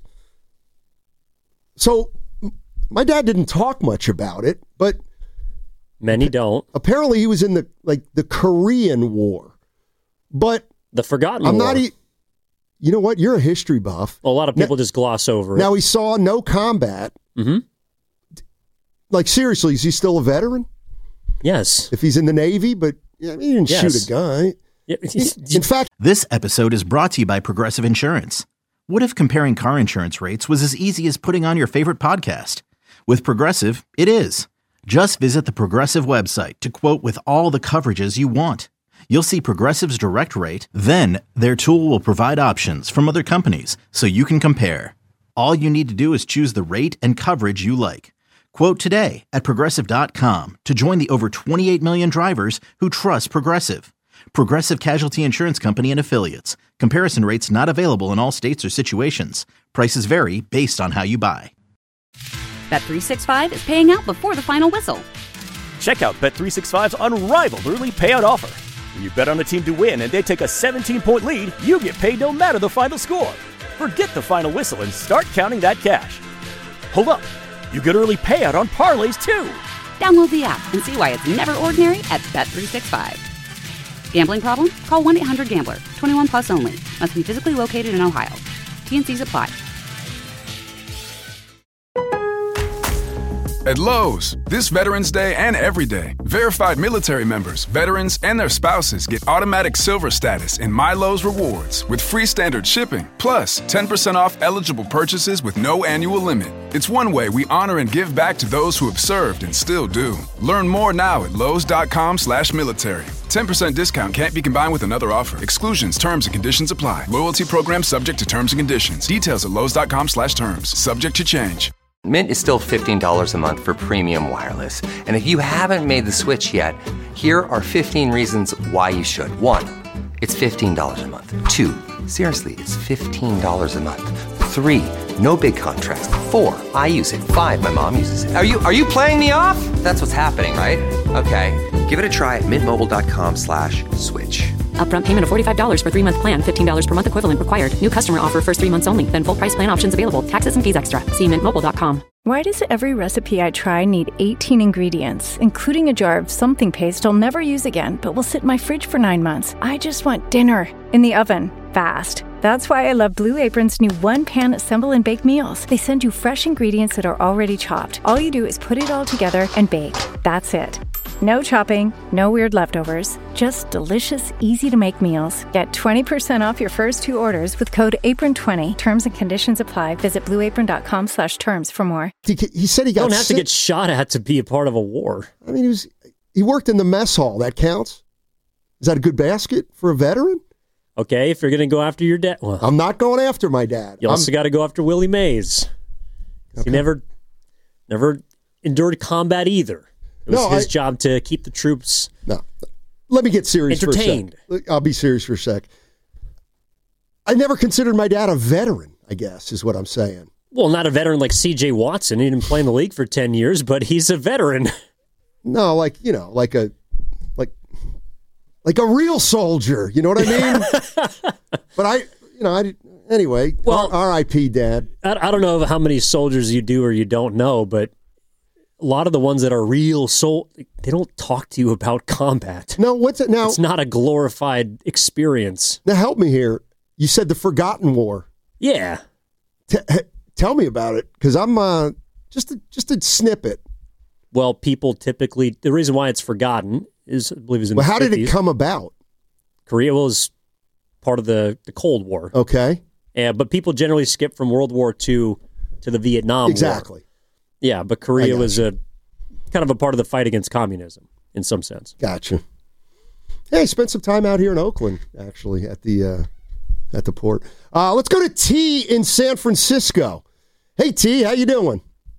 so my dad didn't talk much about it, but many don't. Apparently, he was in the like the Korean War, but the forgotten. I'm war. not. E- you know what? You're a history buff. A lot of people now, just gloss over it. Now he saw no combat. Mm-hmm. Like seriously, is he still a veteran? Yes. If he's in the Navy, but yeah, I mean, he didn't yes. shoot a guy. Yeah. In fact, this episode is brought to you by Progressive Insurance. What if comparing car insurance rates was as easy as putting on your favorite podcast? With Progressive, it is. Just visit the Progressive website to quote with all the coverages you want. You'll see Progressive's direct rate, then their tool will provide options from other companies so you can compare. All you need to do is choose the rate and coverage you like. Quote today at Progressive dot com to join the over twenty-eight million drivers who trust Progressive. Progressive Casualty Insurance Company and Affiliates. Comparison rates not available in all states or situations. Prices vary based on how you buy. Bet three sixty-five is paying out before the final whistle. Check out Bet three sixty-five's unrivaled early payout offer. When you bet on a team to win and they take a seventeen-point lead, you get paid no matter the final score. Forget the final whistle and start counting that cash. Hold up. You get early payout on parlays, too. Download the app and see why it's never ordinary at Bet three sixty-five. Gambling problem? Call one eight hundred gambler. twenty-one plus only. Must be physically located in Ohio. T and C's apply. At Lowe's, this Veterans Day and every day, verified military members, veterans, and their spouses get automatic silver status in My Lowe's Rewards with free standard shipping, plus ten percent off eligible purchases with no annual limit. It's one way we honor and give back to those who have served and still do. Learn more now at lowes.com slash military. ten percent discount can't be combined with another offer. Exclusions, terms, and conditions apply. Loyalty program subject to terms and conditions. Details at lowes.com slash terms. Subject to change. Mint is still fifteen dollars a month for premium wireless. And if you haven't made the switch yet, here are fifteen reasons why you should. One, it's fifteen dollars a month. Two, seriously, it's fifteen dollars a month. Three, no big contrast. Four, I use it. Five, my mom uses it. Are you are you playing me off? That's what's happening, right? Okay, give it a try at mintmobile.com slash switch. Upfront payment of forty-five dollars for three-month plan, fifteen dollars per month equivalent required. New customer offer first three months only. Then full price plan options available. Taxes and fees extra. See mint mobile dot com. Why does every recipe I try need eighteen ingredients, including a jar of something paste I'll never use again, but will sit in my fridge for nine months? I just want dinner in the oven, fast. That's why I love Blue Apron's new one-pan assemble and bake meals. They send you fresh ingredients that are already chopped. All you do is put it all together and bake. That's it. No chopping, no weird leftovers, just delicious, easy-to-make meals. Get twenty percent off your first two orders with code apron twenty. Terms and conditions apply. Visit blueapron.com slash terms for more. He, he said he got You don't have sick. to get shot at to be a part of a war. I mean, he was he worked in the mess hall. That counts? Is that a good basket for a veteran? Okay, if you're going to go after your dad. Well, I'm not going after my dad. you also got to go after Willie Mays. Okay. He never, never endured combat either. It was No, his I- job to keep the troops No. Let me get serious entertained. for a sec. I'll be serious for a sec. I never considered my dad a veteran, I guess, is what I'm saying. Well, not a veteran like C J Watson. He didn't play in the league for ten years, but he's a veteran. No, like, you know, like a like like a real soldier, you know what I mean? But I, you know, I anyway, Well- R I P Dad. I, I don't know how many soldiers you do or you don't know, but a lot of the ones that are real sol they don't talk to you about combat. No, what's it now? It's not a glorified experience. Now help me here. You said the Forgotten War. Yeah. T- tell me about it, because I'm uh, just a, just a snippet. Well, people typically, the reason why it's forgotten is, I believe, it was in Well, the how did it fifties. come about? Korea was part of the, the Cold War. Okay. Yeah, but people generally skip from World War Two to the Vietnam Exactly. War. Yeah, but I Korea got was you. a kind of a part of the fight against communism in some sense. Gotcha. Hey, I spent some time out here in Oakland, actually, at the uh, at the port. Uh, let's go to T in San Francisco. Hey, T, how you doing?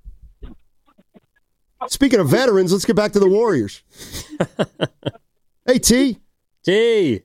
Speaking of veterans, let's get back to the Warriors. Hey, T. T.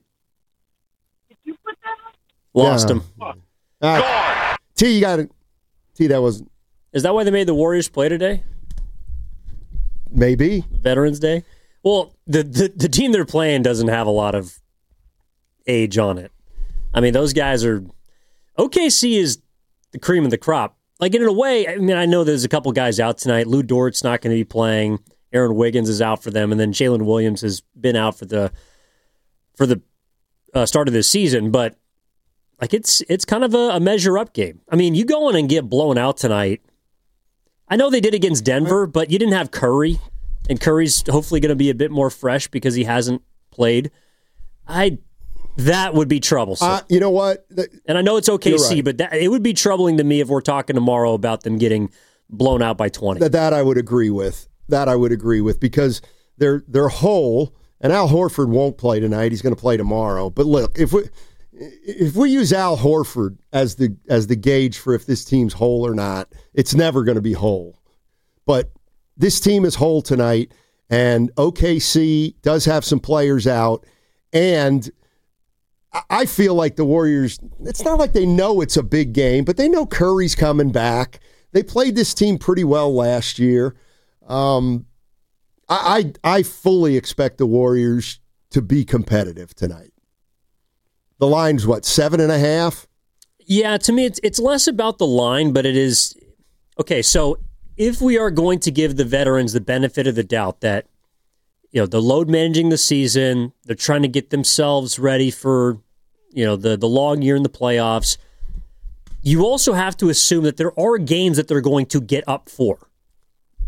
Lost Yeah. him. All right. T, you got it. T, that wasn't. Is that why they made the Warriors play today? Maybe. Veterans Day? Well, the, the, the team they're playing doesn't have a lot of age on it. I mean, those guys are... O K C is the cream of the crop. Like, in a way, I mean, I know there's a couple guys out tonight. Lou Dort's not going to be playing. Aaron Wiggins is out for them. And then Jalen Williams has been out for the for the uh, start of this season. But, like, it's it's kind of a, a measure-up game. I mean, you go in and get blown out tonight. I know they did against Denver, but you didn't have Curry. And Curry's hopefully going to be a bit more fresh because he hasn't played. I That would be troublesome. Uh, you know what? The, and I know it's O K C, right. but that, it would be troubling to me if we're talking tomorrow about them getting blown out by twenty. That, that I would agree with. That I would agree with, because they're they're whole, and Al Horford won't play tonight. He's going to play tomorrow. But look, if we if we use Al Horford as the as the gauge for if this team's whole or not, it's never going to be whole. But this team is whole tonight, and O K C does have some players out, and I feel like the Warriors, it's not like they know it's a big game, but they know Curry's coming back. They played this team pretty well last year. Um, I, I I fully expect the Warriors to be competitive tonight. The line's what, seven and a half? Yeah, to me, it's, it's less about the line, but it is... Okay, so if we are going to give the veterans the benefit of the doubt that, you know, the load managing the season, they're trying to get themselves ready for, you know, the, the long year in the playoffs, you also have to assume that there are games that they're going to get up for.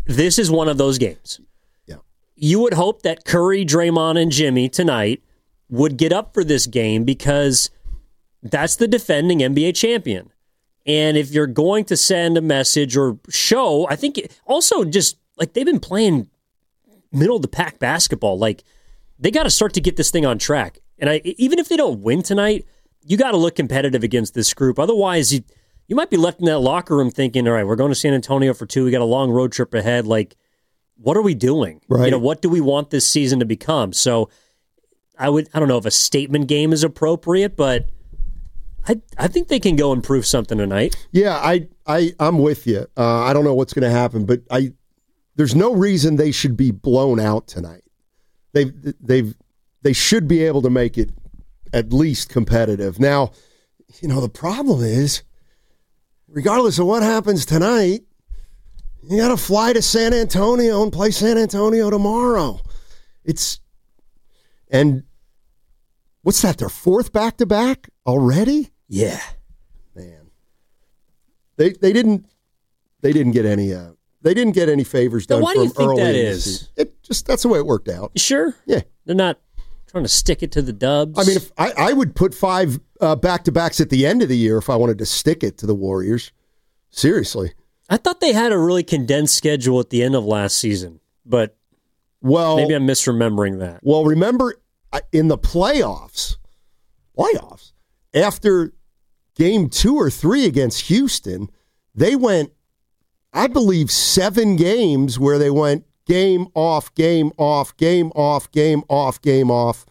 this is one of those games. Yeah. You would hope that Curry, Draymond, and Jimmy tonight would get up for this game because that's the defending N B A champion. And if you're going to send a message or show, I think it, also just like they've been playing middle of the pack basketball, like they got to start to get this thing on track. And I, even if they don't win tonight, you got to look competitive against this group. Otherwise, you you might be left in that locker room thinking, all right, we're going to San Antonio for two. We got a long road trip ahead. Like, what are we doing? Right. You know, what do we want this season to become? So I would, I don't know if a statement game is appropriate, but I I think they can go and prove something tonight. Yeah, I, I, I'm with you. Uh, I don't know what's going to happen, but I there's no reason they should be blown out tonight. They've, they've, they should be able to make it at least competitive. Now, you know, the problem is, regardless of what happens tonight, you got to fly to San Antonio and play San Antonio tomorrow. It's, and what's that, their fourth back-to-back already? Yeah. Man. They they didn't they didn't get any uh, they didn't get any favors done now, why from do you think early that in the is? season. It just that's the way it worked out. You sure? Yeah. They're not trying to stick it to the Dubs. I mean, if I, I would put five uh, back-to-backs at the end of the year if I wanted to stick it to the Warriors. Seriously. I thought they had a really condensed schedule at the end of last season, but well, maybe I'm misremembering that. Well, remember in the playoffs, playoffs, after game two or three against Houston, they went, I believe, seven games where they went game off, game off, game off, game off, game off.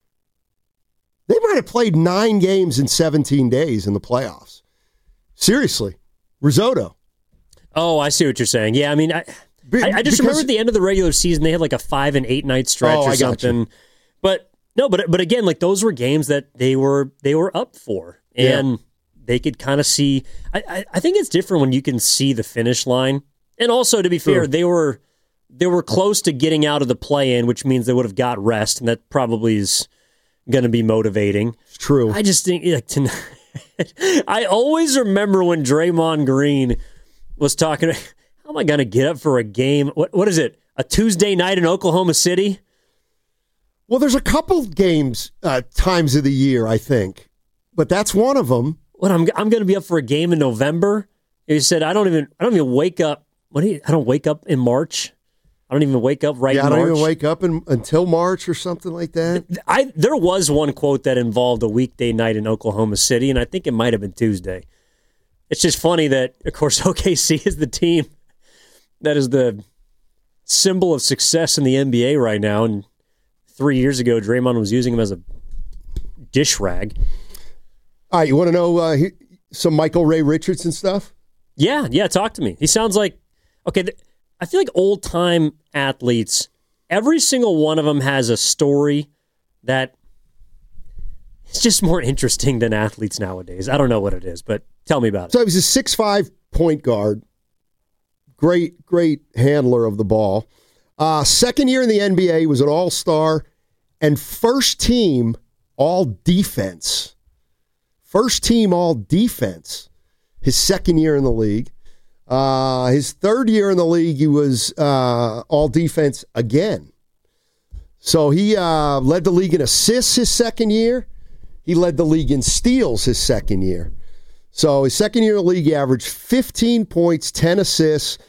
They might have played nine games in seventeen days in the playoffs. Seriously. Risotto. Oh, I see what you're saying. Yeah, I mean, I, Be, I, I just remember at the end of the regular season, they had like a five and eight night stretch oh, or I something. But no, but but again, like those were games that they were they were up for, and yeah. they could kind of see. I, I I think it's different when you can see the finish line, and also to be fair, True. they were they were close to getting out of the play-in, which means they would have got rest, and that probably is going to be motivating. It's true. I just think like tonight. I always remember when Draymond Green was talking. How am I going to get up for a game? What what is it? A Tuesday night in Oklahoma City? Well, there's a couple games uh, times of the year, I think, but that's one of them. What I'm I'm going to be up for a game in November. He said I don't even I don't even wake up. What do you, I don't wake up in March. I don't even wake up right yeah, in March. I don't even wake up in, until March or something like that. I there was one quote that involved a weekday night in Oklahoma City, and I think it might have been Tuesday. It's just funny that, of course, O K C is the team that is the symbol of success in the N B A right now, and three years ago, Draymond was using him as a dish rag. All right, you want to know uh, some Michael Ray Richardson stuff? Yeah, yeah, talk to me. He sounds like, okay, th- I feel like old-time athletes, every single one of them has a story that is just more interesting than athletes nowadays. I don't know what it is, but tell me about it. So he was a six five point guard, great, great handler of the ball. Uh, second year in the N B A, he was an all-star, and first team all-defense. First team all-defense his second year in the league. Uh, his third year in the league, he was uh, all-defense again. So he uh, led the league in assists his second year. He led the league in steals his second year. So his second year in the league, he averaged fifteen points, ten assists.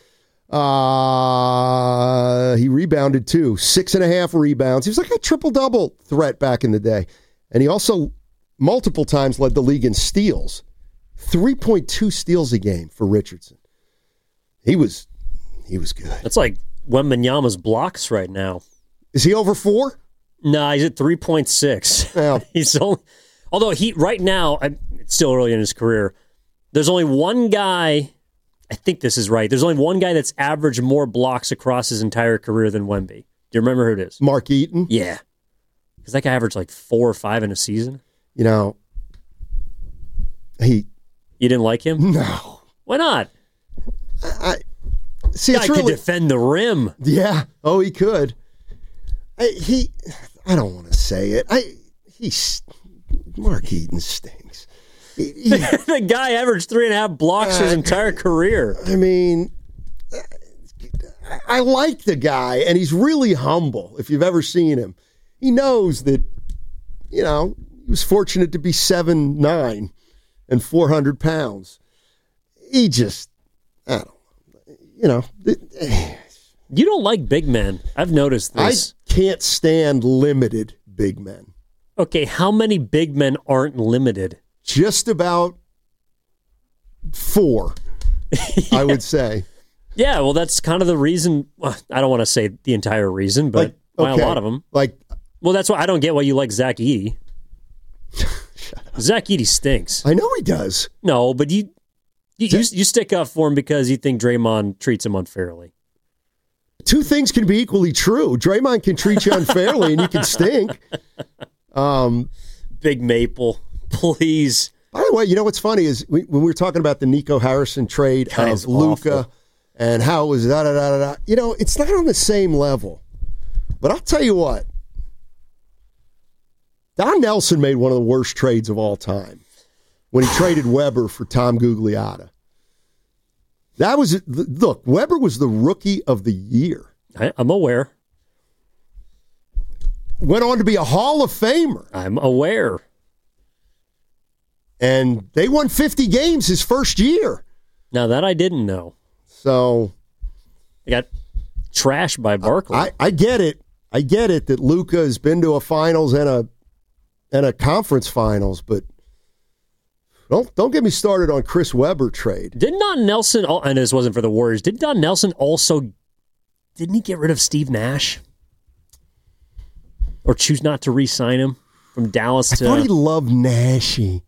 Uh, he rebounded too, six and a half rebounds. He was like a triple-double threat back in the day. And he also multiple times led the league in steals. three point two steals a game for Richardson. He was he was good. That's like Wembanyama's blocks right now. Is he over four? No, he's at three point six. Yeah. he's only, although he right now, it's still early in his career, there's only one guy, I think this is right, there's only one guy that's averaged more blocks across his entire career than Wemby. Do you remember who it is? Mark Eaton? Yeah. Because that guy averaged like four or five in a season. You know, he... You didn't like him? No. Why not? I see. Guy It's really, could defend the rim. Yeah. Oh, he could. I, he. I don't want to say it. I. He's Mark Eaton stinks. He, he, the guy averaged three and a half blocks uh, his entire career. I mean, I, I like the guy, and he's really humble. If you've ever seen him, he knows that, you know, he was fortunate to be seven nine and four hundred pounds. He just, I don't know, you know. It, you don't like big men. I've noticed this. I can't stand limited big men. Okay, how many big men aren't limited? Just about four, yeah. I would say. Yeah, well, that's kind of the reason. Well, I don't want to say the entire reason, but like, okay. why a lot of them. Like, well, that's why I don't get why you like Zach Edey. Zach Edey stinks. I know he does. No, but you you, you you stick up for him because you think Draymond treats him unfairly. Two things can be equally true. Draymond can treat you unfairly, and you can stink. Um, Big Maple, please. By the way, you know what's funny is we, when we were talking about the Nico Harrison trade God, of Luka and how it was da da da da da. You know, it's not on the same level. But I'll tell you what, Don Nelson made one of the worst trades of all time when he traded Weber for Tom Gugliotta. That was, look, Weber was the rookie of the year. I, I'm aware. Went on to be a Hall of Famer. I'm aware. And they won fifty games his first year. Now that I didn't know. So. They got trashed by Barkley. I, I get it. I get it that Luka has been to a finals and a and a conference finals, but don't don't get me started on Chris Webber trade. Did not Nelson, and this wasn't for the Warriors, did Don Nelson also, didn't he get rid of Steve Nash? Or choose not to re-sign him from Dallas to... I thought he loved Nashy.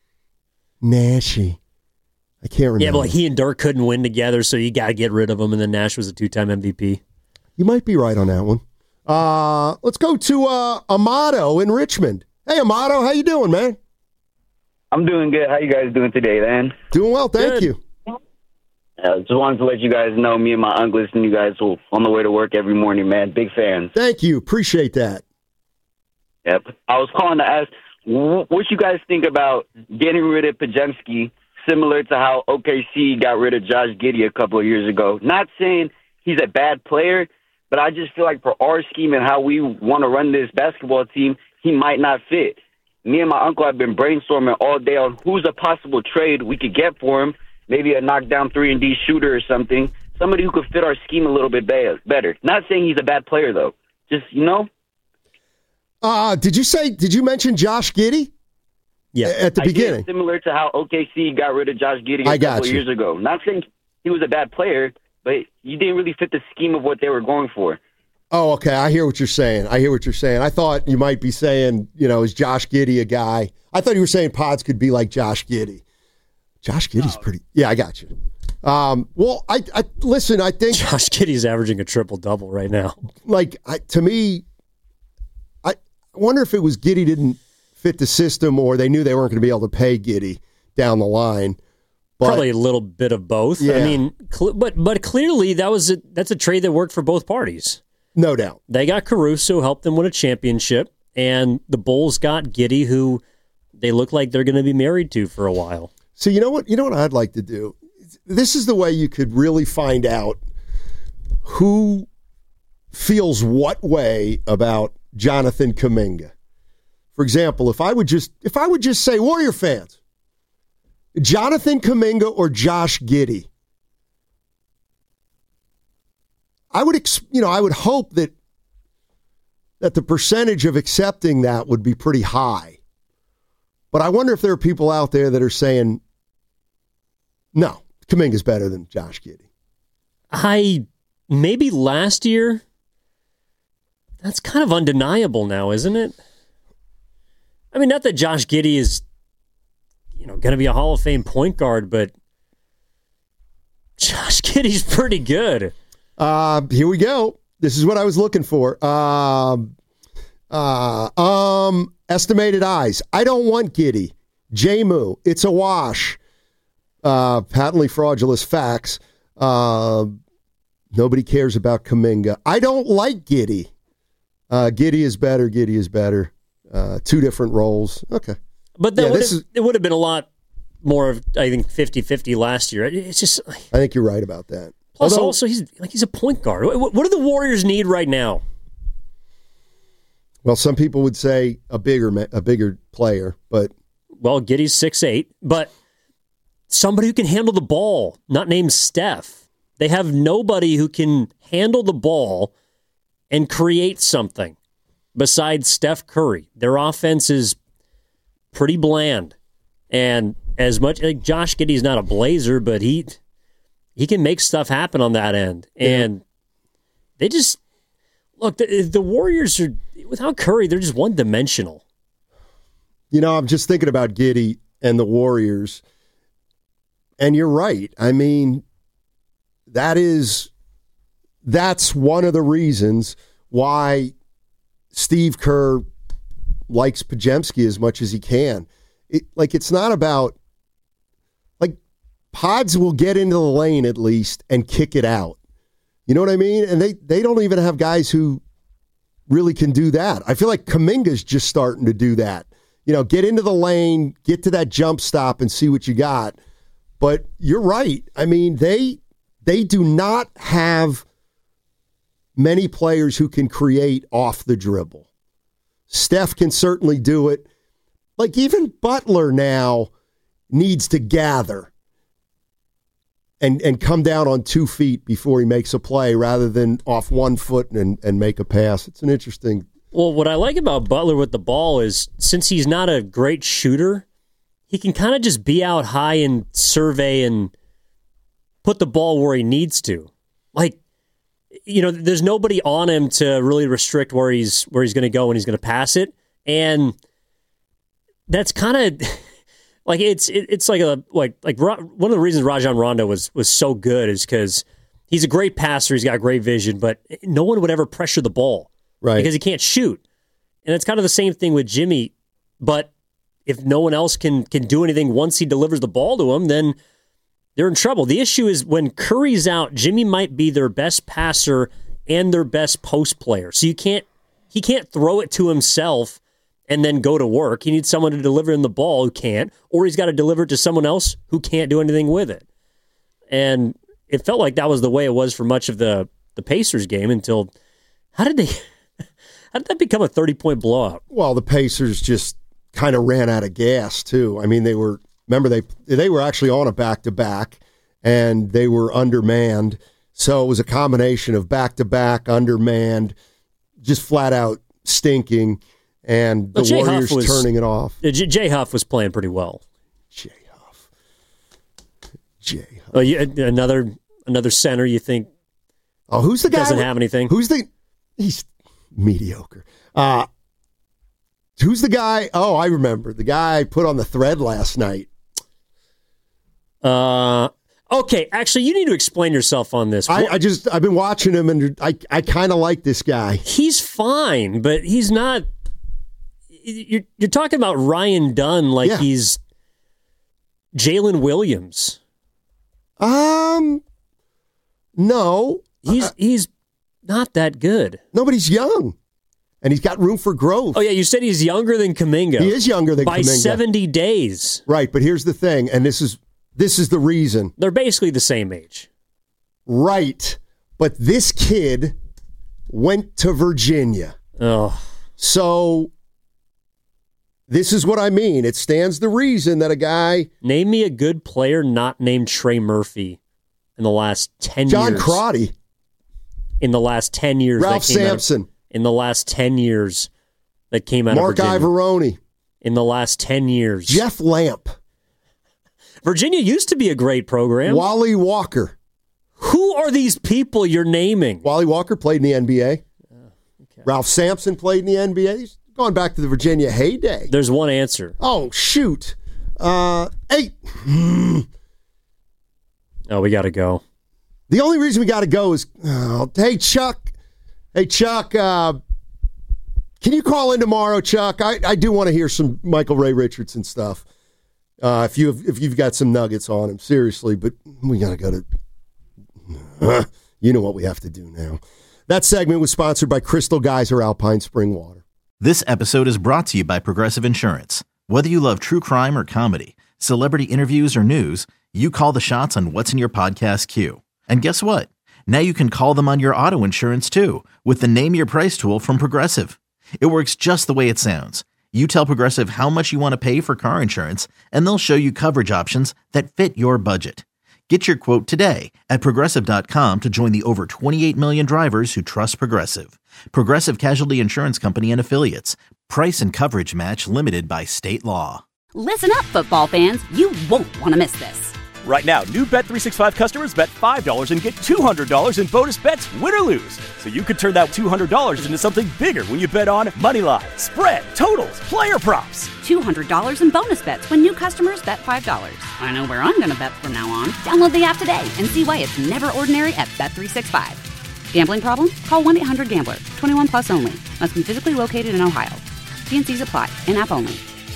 Nashy. I can't remember. Yeah, but he and Dirk couldn't win together, so you got to get rid of him, and then Nash was a two-time M V P. You might be right on that one. Uh, let's go to uh, Amato in Richmond. Hey, Amato, how you doing, man? I'm doing good. How you guys doing today, man? Doing well, thank Good. you. Uh, just wanted to let you guys know, me and my uncle listen to you guys on the way to work every morning, man. Big fans. Thank you. Appreciate that. Yep. I was calling to ask wh- what you guys think about getting rid of Podziemski, similar to how O K C got rid of Josh Giddey a couple of years ago. Not saying he's a bad player, but I just feel like for our scheme and how we want to run this basketball team, he might not fit. Me and my uncle have been brainstorming all day on who's a possible trade we could get for him, maybe a knockdown three and D shooter or something, somebody who could fit our scheme a little bit better. Not saying he's a bad player, though. Just, you know. Uh, did you say, did you mention Josh Giddey? Yeah. At the I beginning. Did, similar to how O K C got rid of Josh Giddey a I got couple of you. years ago. Not saying he was a bad player, but you didn't really fit the scheme of what they were going for. Oh, okay. I hear what you're saying. I hear what you're saying. I thought you might be saying, you know, is Josh Giddey a guy? I thought you were saying Pods could be like Josh Giddey. Josh Giddey's no. pretty. Yeah, I got you. Um, well, I, I listen. I think Josh Giddey's averaging a triple double right now. Like I, to me, I wonder if it was Giddey didn't fit the system, or they knew they weren't going to be able to pay Giddey down the line. But, Probably a little bit of both. Yeah. I mean, cl- but but clearly that was a, that's a trade that worked for both parties. No doubt. They got Caruso, helped them win a championship, and the Bulls got Giddey, who they look like they're going to be married to for a while. So you know what? You know what I'd like to do? This is the way you could really find out who feels what way about Jonathan Kuminga. For example, if I would just if I would just say, Warrior fans, Jonathan Kuminga or Josh Giddey, I would, you know, I would hope that that the percentage of accepting that would be pretty high. But I wonder if there are people out there that are saying, no, Kuminga's better than Josh Giddey. I maybe last year. That's kind of undeniable now, isn't it? I mean, not that Josh Giddey is, you know, going to be a Hall of Fame point guard, but Josh Giddey's pretty good. Uh, here we go. This is what I was looking for. Um, uh, um, estimated eyes. I don't want Giddey. J-Moo. It's a wash. Uh, patently fraudulent facts. Uh, nobody cares about Kuminga. I don't like Giddey. Uh, Giddey is better. Giddey is better. Uh, two different roles. Okay. But that Yeah, would this have, is- it would have been a lot more of, I think, fifty-fifty last year. It's just... I think you're right about that. Plus, Although, also, he's like he's a point guard. What, what do the Warriors need right now? Well, some people would say a bigger a bigger player, but well, Giddey's six eight, but somebody who can handle the ball, not named Steph. They have nobody who can handle the ball and create something besides Steph Curry. Their offense is pretty bland, and as much like Josh Giddey's not a Blazer, but he he can make stuff happen on that end, and yeah. they just look. The, the Warriors are without Curry; they're just one dimensional. You know, I'm just thinking about Giddey and the Warriors, and you're right. I mean, that is that's one of the reasons why Steve Kerr likes Podziemski as much as he can. It, like, it's not about, like, Pods will get into the lane at least and kick it out. You know what I mean? And they, they don't even have guys who really can do that. I feel like Kuminga's just starting to do that. You know, get into the lane, get to that jump stop and see what you got. But you're right. I mean, they they do not have many players who can create off the dribble. Steph can certainly do it. Like, even Butler now needs to gather and and come down on two feet before he makes a play rather than off one foot and, and make a pass. It's an interesting... Well, what I like about Butler with the ball is since he's not a great shooter, he can kind of just be out high and survey and put the ball where he needs to. Like, you know, there's nobody on him to really restrict where he's where he's going to go when he's going to pass it, and that's kind of like it's it, it's like a like like one of the reasons Rajon Rondo was was so good is because he's a great passer, he's got great vision, but no one would ever pressure the ball, right? Because he can't shoot, and it's kind of the same thing with Jimmy. But if no one else can can do anything once he delivers the ball to him, then they're in trouble. The issue is when Curry's out, Jimmy might be their best passer and their best post player. So you can't he can't throw it to himself and then go to work. He needs someone to deliver him the ball who can't, or he's got to deliver it to someone else who can't do anything with it. And it felt like that was the way it was for much of the, the Pacers game until how did they how did that become a thirty-point blowout? Well, the Pacers just kind of ran out of gas too. I mean, they were Remember, they they were actually on a back-to-back, and they were undermanned. So it was a combination of back-to-back, undermanned, just flat-out stinking, and the well, Warriors was, turning it off. J- Jay Huff was playing pretty well. Jay Huff. Jay Huff. Oh, you, another, another center you think oh, who's the guy doesn't with, have anything? Who's the... He's mediocre. Uh, who's the guy... Oh, I remember. The guy I put on the thread last night. Uh, okay, actually, you need to explain yourself on this. I, I just, I've been watching him, and I, I kind of like this guy. He's fine, but he's not. You're, you're talking about Ryan Dunn like yeah. he's Jalen Williams. Um, no, he's uh, he's not that good. No, but he's young, and he's got room for growth. Oh yeah, you said he's younger than Kuminga. He is younger than by Kuminga. seventy days. Right, but here's the thing, and this is. This is the reason. They're basically the same age. Right. But this kid went to Virginia. Oh. So this is what I mean. It stands to reason that a guy... Name me a good player not named Trey Murphy in the last ten John years. John Crotty. In the last ten years. Ralph that came Sampson. Out of, in the last ten years that came out Mark of Virginia. Mark Ivaroni. In the last ten years. Jeff Lamp. Virginia used to be a great program. Wally Walker. Who are these people you're naming? Wally Walker played in the N B A. Oh, okay. Ralph Sampson played in the N B A. He's gone back to the Virginia heyday. There's one answer. Oh, shoot. Uh, hey. Oh, we got to go. The only reason we got to go is, oh, hey, Chuck. Hey, Chuck, uh, can you call in tomorrow, Chuck? I, I do want to hear some Michael Ray Richardson stuff. Uh, if you have, if you've got some nuggets on him, seriously, but we gotta go to. Uh, you know what we have to do now. That segment was sponsored by Crystal Geyser Alpine Spring Water. This episode is brought to you by Progressive Insurance. Whether you love true crime or comedy, celebrity interviews or news, you call the shots on what's in your podcast queue. And guess what? Now you can call them on your auto insurance too with the Name Your Price tool from Progressive. It works just the way it sounds. You tell Progressive how much you want to pay for car insurance, and they'll show you coverage options that fit your budget. Get your quote today at Progressive dot com to join the over twenty-eight million drivers who trust Progressive. Progressive Casualty Insurance Company and Affiliates. Price and coverage match limited by state law. Listen up, football fans. You won't want to miss this. Right now, new Bet three sixty-five customers bet five dollars and get two hundred dollars in bonus bets, win or lose. So you could turn that two hundred dollars into something bigger when you bet on money line, spread, totals, player props. two hundred dollars in bonus bets when new customers bet five dollars. I know where I'm going to bet from now on. Download the app today and see why it's never ordinary at Bet three sixty-five. Gambling problem? Call one eight hundred gambler. twenty-one plus only. Must be physically located in Ohio. T and C's apply. In-app only.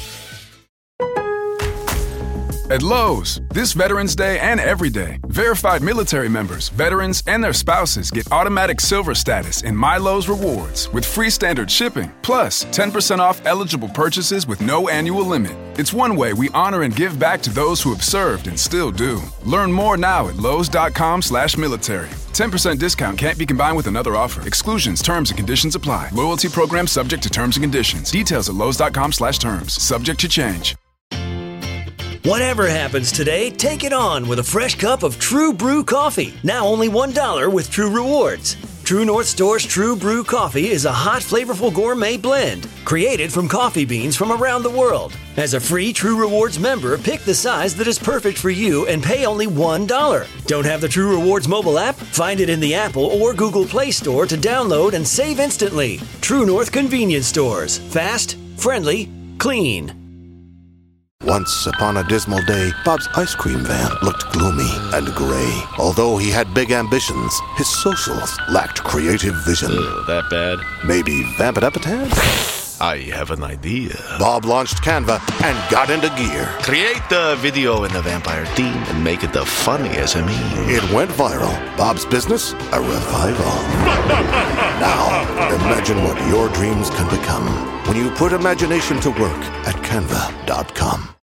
At Lowe's, this Veterans Day and every day, verified military members, veterans, and their spouses get automatic silver status in My Lowe's Rewards with free standard shipping, plus ten percent off eligible purchases with no annual limit. It's one way we honor and give back to those who have served and still do. Learn more now at Lowe's.com slash military. ten percent discount can't be combined with another offer. Exclusions, terms, and conditions apply. Loyalty program subject to terms and conditions. Details at Lowe's.com slash terms. Subject to change. Whatever happens today, take it on with a fresh cup of True Brew coffee. Now only one dollar with True Rewards. True North Store's True Brew coffee is a hot, flavorful gourmet blend created from coffee beans from around the world. As a free True Rewards member, pick the size that is perfect for you and pay only one dollar. Don't have the True Rewards mobile app? Find it in the Apple or Google Play Store to download and save instantly. True North Convenience Stores. Fast, friendly, clean. Once upon a dismal day, Bob's ice cream van looked gloomy and gray. Although he had big ambitions, his socials lacked creative vision. Uh, that bad? Maybe vamp it up a tad? I have an idea. Bob launched Canva and got into gear. Create the video in the vampire theme and make it the funniest of me. It went viral. Bob's business, a revival. Now, imagine what your dreams can become when you put imagination to work at Canva dot com.